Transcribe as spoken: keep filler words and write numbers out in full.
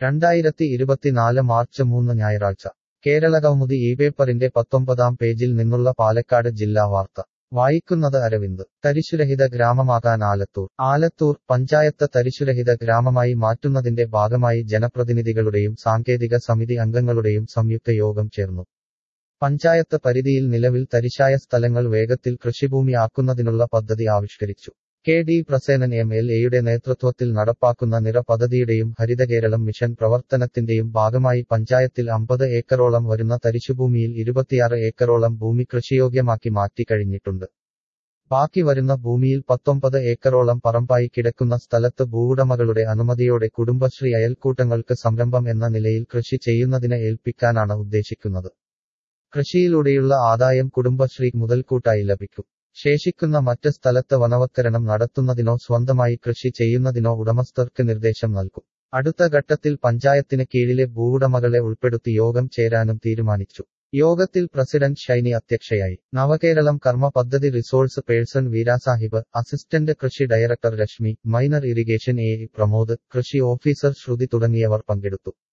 രണ്ടായിരത്തി ഇരുപത്തിനാല് മാർച്ച് മൂന്ന് ഞായറാഴ്ച കേരളകൗമുദി ഈ പേപ്പറിന്റെ പത്തൊമ്പതാം പേജിൽ നിന്നുള്ള പാലക്കാട് ജില്ലാ വാർത്ത വായിക്കുന്നത് അരവിന്ദ്. തരിശുരഹിത ഗ്രാമമാകാൻ ആലത്തൂർ. ആലത്തൂർ പഞ്ചായത്ത് തരിശുരഹിത ഗ്രാമമായി മാറ്റുന്നതിന്റെ ഭാഗമായി ജനപ്രതിനിധികളുടെയും സാങ്കേതിക സമിതി അംഗങ്ങളുടെയും സംയുക്ത യോഗം ചേർന്നു. പഞ്ചായത്ത് പരിധിയിൽ നിലവിൽ തരിശായ സ്ഥലങ്ങൾ വേഗത്തിൽ കൃഷിഭൂമി ആക്കുന്നതിനുള്ള പദ്ധതി ആവിഷ്കരിച്ചു. K D Prasenan M L എയുടെ നേതൃത്വത്തിൽ നടപ്പാക്കുന്ന നിറ പദ്ധതിയുടെയും ഹരിതകേരളം മിഷൻ പ്രവർത്തനത്തിന്റെയും ഭാഗമായി പഞ്ചായത്തിൽ അമ്പത് ഏക്കറോളം വരുന്ന തരിശുഭൂമിയിൽ ഇരുപത്തിയാറ് ഏക്കറോളം ഭൂമി കൃഷിയോഗ്യമാക്കി മാറ്റിക്കഴിഞ്ഞിട്ടുണ്ട്. ബാക്കി വരുന്ന ഭൂമിയിൽ പത്തൊമ്പത് ഏക്കറോളം പറമ്പായി കിടക്കുന്ന സ്ഥലത്ത് ഭൂവുടമകളുടെ അനുമതിയോടെ കുടുംബശ്രീ അയൽക്കൂട്ടങ്ങൾക്ക് സംരംഭം എന്ന നിലയിൽ കൃഷി ചെയ്യുന്നതിന് ഏൽപ്പിക്കാനാണ് ഉദ്ദേശിക്കുന്നത്. കൃഷിയിലൂടെയുള്ള ആദായം കുടുംബശ്രീ മുതൽക്കൂട്ടായി ലഭിക്കും. ശേഷിക്കുന്ന മറ്റ് സ്ഥലത്ത് വനവത്കരണം നടത്തുന്നതിനോ സ്വന്തമായി കൃഷി ചെയ്യുന്നതിനോ ഉടമസ്ഥർക്ക് നിർദ്ദേശം നൽകും. അടുത്ത ഘട്ടത്തിൽ പഞ്ചായത്തിന് കീഴിലെ ഭൂവുടമകളെ ഉൾപ്പെടുത്തി യോഗം ചേരാനും തീരുമാനിച്ചു. യോഗത്തിൽ പ്രസിഡന്റ് ഷൈനി അധ്യക്ഷയായി. നവകേരളം കർമ്മ പദ്ധതി റിസോഴ്സ് പേഴ്സൺ വീരാസാഹിബ്, അസിസ്റ്റന്റ് കൃഷി director Reshmi, minor irrigation A Pramod, കൃഷി ഓഫീസർ ശ്രുതി തുടങ്ങിയവർ പങ്കെടുത്തു.